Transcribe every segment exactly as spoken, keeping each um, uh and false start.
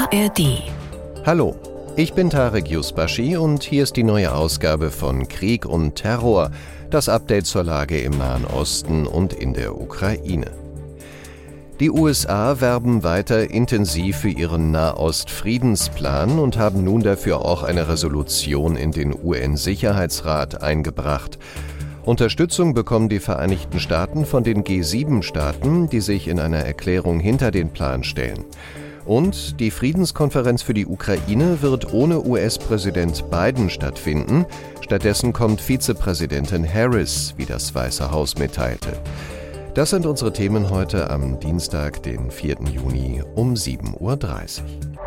A R D. Hallo, ich bin Tarek Yusbashi und hier ist die neue Ausgabe von Krieg und Terror, das Update zur Lage im Nahen Osten und in der Ukraine. Die U S A werben weiter intensiv für ihren Nahost-Friedensplan und haben nun dafür auch eine Resolution in den U N-Sicherheitsrat eingebracht. Unterstützung bekommen die Vereinigten Staaten von den G sieben Staaten, die sich in einer Erklärung hinter den Plan stellen. Und die Friedenskonferenz für die Ukraine wird ohne U S-Präsident Biden stattfinden. Stattdessen kommt Vizepräsidentin Harris, wie das Weiße Haus mitteilte. Das sind unsere Themen heute am Dienstag, den vierten Juni um sieben Uhr dreißig.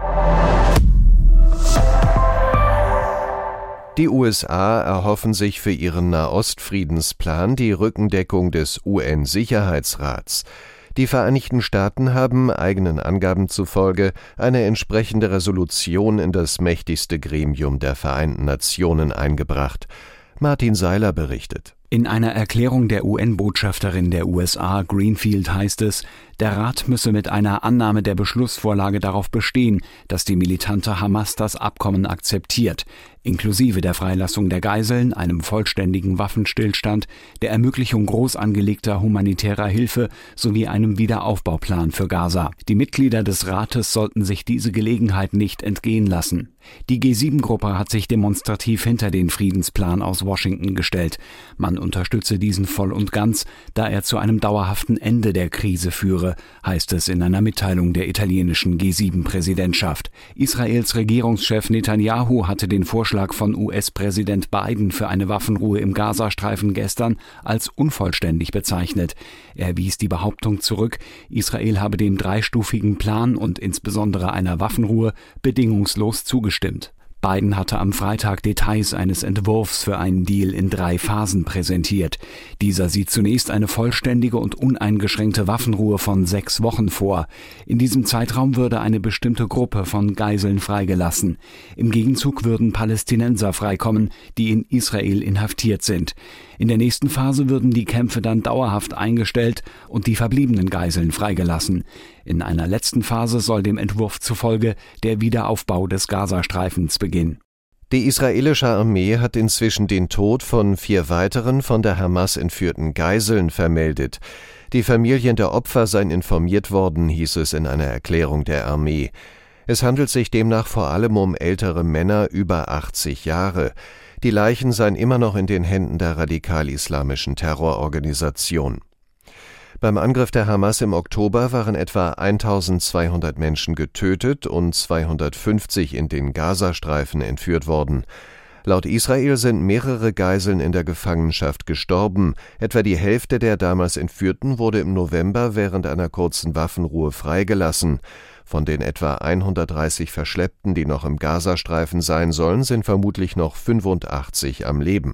Die U S A erhoffen sich für ihren Nahost-Friedensplan die Rückendeckung des U N-Sicherheitsrats. Die Vereinigten Staaten haben eigenen Angaben zufolge eine entsprechende Resolution in das mächtigste Gremium der Vereinten Nationen eingebracht. Martin Seiler berichtet. In einer Erklärung der U N-Botschafterin der U S A, Greenfield, heißt es, der Rat müsse mit einer Annahme der Beschlussvorlage darauf bestehen, dass die militante Hamas das Abkommen akzeptiert, inklusive der Freilassung der Geiseln, einem vollständigen Waffenstillstand, der Ermöglichung groß angelegter humanitärer Hilfe sowie einem Wiederaufbauplan für Gaza. Die Mitglieder des Rates sollten sich diese Gelegenheit nicht entgehen lassen. Die G sieben Gruppe hat sich demonstrativ hinter den Friedensplan aus Washington gestellt. Man unterstütze diesen voll und ganz, da er zu einem dauerhaften Ende der Krise führe, heißt es in einer Mitteilung der italienischen G sieben Präsidentschaft. Israels Regierungschef Netanyahu hatte den Vorschlag von U S-Präsident Biden für eine Waffenruhe im Gazastreifen gestern als unvollständig bezeichnet. Er wies die Behauptung zurück, Israel habe dem dreistufigen Plan und insbesondere einer Waffenruhe bedingungslos zugestimmt. Biden hatte am Freitag Details eines Entwurfs für einen Deal in drei Phasen präsentiert. Dieser sieht zunächst eine vollständige und uneingeschränkte Waffenruhe von sechs Wochen vor. In diesem Zeitraum würde eine bestimmte Gruppe von Geiseln freigelassen. Im Gegenzug würden Palästinenser freikommen, die in Israel inhaftiert sind. In der nächsten Phase würden die Kämpfe dann dauerhaft eingestellt und die verbliebenen Geiseln freigelassen. In einer letzten Phase soll dem Entwurf zufolge der Wiederaufbau des Gazastreifens beginnen. Die israelische Armee hat inzwischen den Tod von vier weiteren von der Hamas entführten Geiseln vermeldet. Die Familien der Opfer seien informiert worden, hieß es in einer Erklärung der Armee. Es handelt sich demnach vor allem um ältere Männer über achtzig Jahre. Die Leichen seien immer noch in den Händen der radikal-islamischen Terrororganisation. Beim Angriff der Hamas im Oktober waren etwa eintausendzweihundert Menschen getötet und zweihundertfünfzig in den Gazastreifen entführt worden. Laut Israel sind mehrere Geiseln in der Gefangenschaft gestorben. Etwa die Hälfte der damals Entführten wurde im November während einer kurzen Waffenruhe freigelassen. Von den etwa hundertdreißig Verschleppten, die noch im Gazastreifen sein sollen, sind vermutlich noch fünfundachtzig am Leben.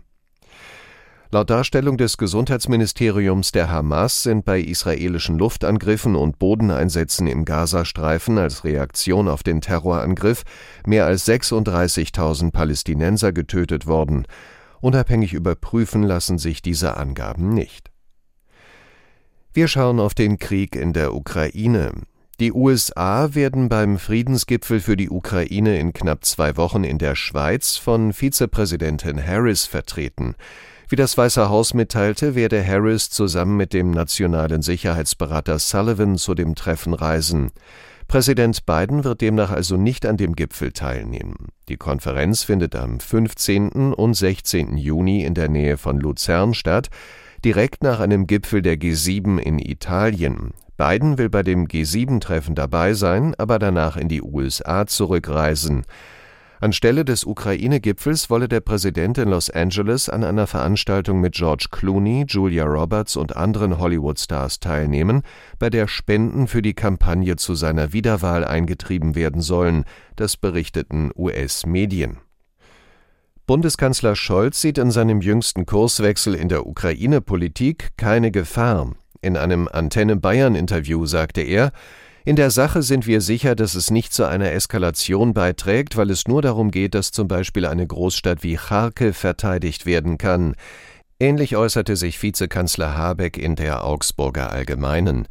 Laut Darstellung des Gesundheitsministeriums der Hamas sind bei israelischen Luftangriffen und Bodeneinsätzen im Gazastreifen als Reaktion auf den Terrorangriff mehr als sechsunddreißigtausend Palästinenser getötet worden. Unabhängig überprüfen lassen sich diese Angaben nicht. Wir schauen auf den Krieg in der Ukraine. Die U S A werden beim Friedensgipfel für die Ukraine in knapp zwei Wochen in der Schweiz von Vizepräsidentin Harris vertreten. Wie das Weiße Haus mitteilte, werde Harris zusammen mit dem nationalen Sicherheitsberater Sullivan zu dem Treffen reisen. Präsident Biden wird demnach also nicht an dem Gipfel teilnehmen. Die Konferenz findet am fünfzehnten und sechzehnten Juni in der Nähe von Luzern statt, direkt nach einem Gipfel der G sieben in Italien. Biden will bei dem G sieben Treffen dabei sein, aber danach in die U S A zurückreisen. Anstelle des Ukraine-Gipfels wolle der Präsident in Los Angeles an einer Veranstaltung mit George Clooney, Julia Roberts und anderen Hollywood-Stars teilnehmen, bei der Spenden für die Kampagne zu seiner Wiederwahl eingetrieben werden sollen, das berichteten U S-Medien. Bundeskanzler Scholz sieht in seinem jüngsten Kurswechsel in der Ukraine-Politik keine Gefahr. In einem Antenne Bayern-Interview sagte er: In der Sache sind wir sicher, dass es nicht zu einer Eskalation beiträgt, weil es nur darum geht, dass zum Beispiel eine Großstadt wie Charkiw verteidigt werden kann. Ähnlich äußerte sich Vizekanzler Habeck in der Augsburger Allgemeinen.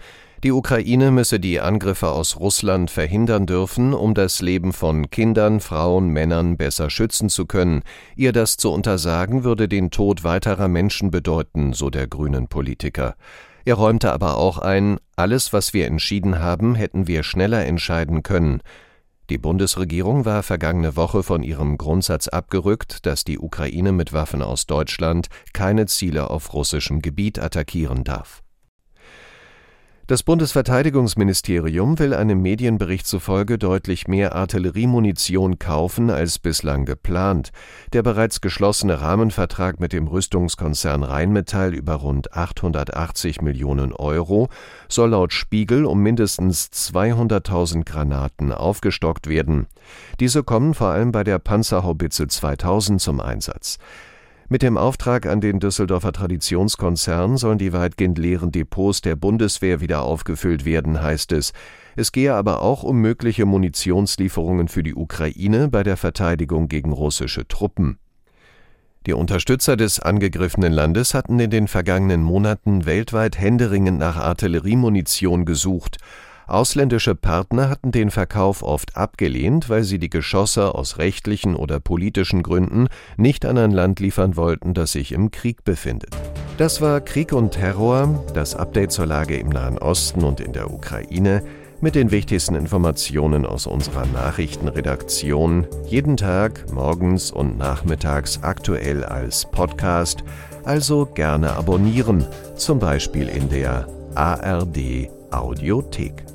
Die Ukraine müsse die Angriffe aus Russland verhindern dürfen, um das Leben von Kindern, Frauen, Männern besser schützen zu können. Ihr das zu untersagen, würde den Tod weiterer Menschen bedeuten, so der grünen Politiker. Er räumte aber auch ein, alles, was wir entschieden haben, hätten wir schneller entscheiden können. Die Bundesregierung war vergangene Woche von ihrem Grundsatz abgerückt, dass die Ukraine mit Waffen aus Deutschland keine Ziele auf russischem Gebiet attackieren darf. Das Bundesverteidigungsministerium will einem Medienbericht zufolge deutlich mehr Artilleriemunition kaufen als bislang geplant. Der bereits geschlossene Rahmenvertrag mit dem Rüstungskonzern Rheinmetall über rund achthundertachtzig Millionen Euro soll laut Spiegel um mindestens zweihunderttausend Granaten aufgestockt werden. Diese kommen vor allem bei der Panzerhaubitze zweitausend zum Einsatz. Mit dem Auftrag an den Düsseldorfer Traditionskonzern sollen die weitgehend leeren Depots der Bundeswehr wieder aufgefüllt werden, heißt es. Es gehe aber auch um mögliche Munitionslieferungen für die Ukraine bei der Verteidigung gegen russische Truppen. Die Unterstützer des angegriffenen Landes hatten in den vergangenen Monaten weltweit händeringend nach Artilleriemunition gesucht. Ausländische Partner hatten den Verkauf oft abgelehnt, weil sie die Geschosse aus rechtlichen oder politischen Gründen nicht an ein Land liefern wollten, das sich im Krieg befindet. Das war Krieg und Terror, das Update zur Lage im Nahen Osten und in der Ukraine, mit den wichtigsten Informationen aus unserer Nachrichtenredaktion, jeden Tag, morgens und nachmittags aktuell als Podcast, also gerne abonnieren, zum Beispiel in der A R D Audiothek.